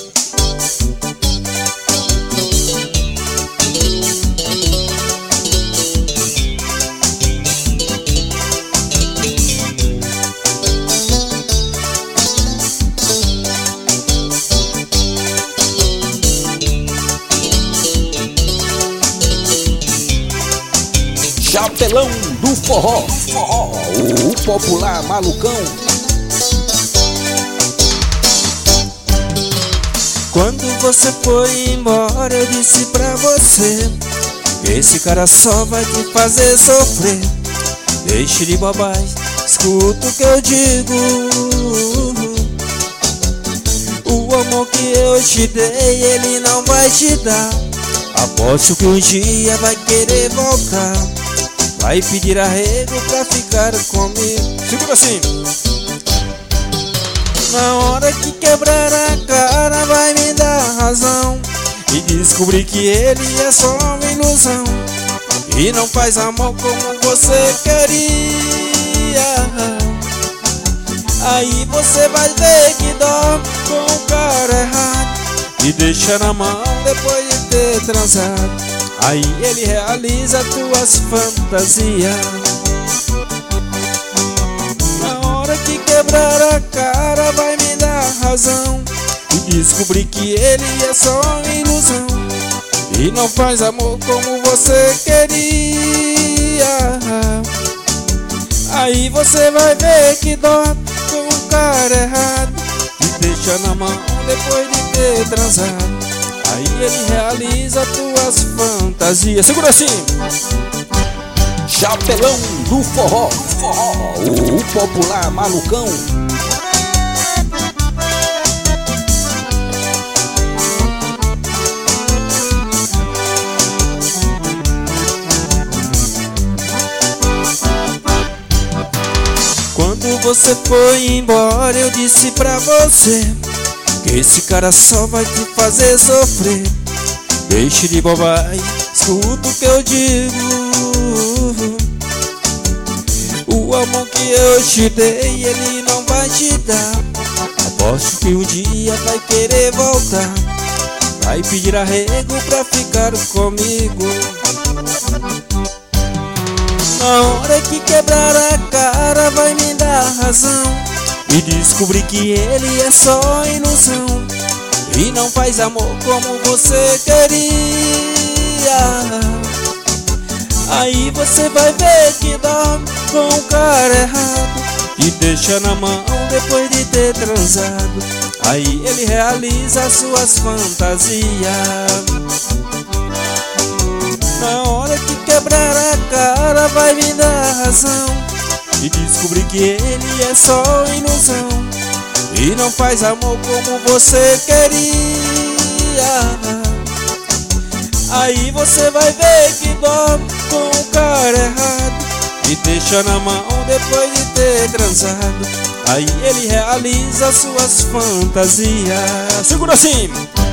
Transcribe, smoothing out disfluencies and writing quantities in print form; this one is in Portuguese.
Chapelão do forró, o popular malucão. Quando você foi embora eu disse pra você que esse cara só vai te fazer sofrer. Deixe de bobagem, escuta o que eu digo. O amor que eu te dei ele não vai te dar. Aposto que um dia vai querer voltar, vai pedir arrego pra ficar comigo. Segura assim. Na hora que quebrar a cara vai me dar razão e descobrir que ele é só uma ilusão e não faz amor como você queria. Aí você vai ver que dorme com o cara errado e deixa na mão depois de ter transado. Aí ele realiza tuas fantasias. Na hora que quebrar a cara vai me dar razão e descobrir que ele é só uma ilusão e não faz amor como você queria. Aí você vai ver que dorme com o cara errado e deixa na mão depois de ter transado. Aí ele realiza tuas fantasias. Segura assim. Chapelão do forró, o popular malucão. Quando você foi embora eu disse pra você que esse cara só vai te fazer sofrer. Deixe de bobagem, escuta o que eu digo. O amor que eu te dei ele não vai te dar. Aposto que um dia vai querer voltar, vai pedir arrego pra ficar comigo. Na hora que quebrar a cara vai me dar razão e descobrir que ele é só ilusão e não faz amor como você queria. Aí você vai ver que dorme com o cara errado e deixa na mão depois de ter transado. Aí ele realiza suas fantasias. Na hora que quebrar a cara vai me dar razão e descobrir que ele é só ilusão e não faz amor como você queria. Aí você vai ver que dorme com o cara errado e deixa na mão depois de ter transado. Aí ele realiza suas fantasias. Segura assim.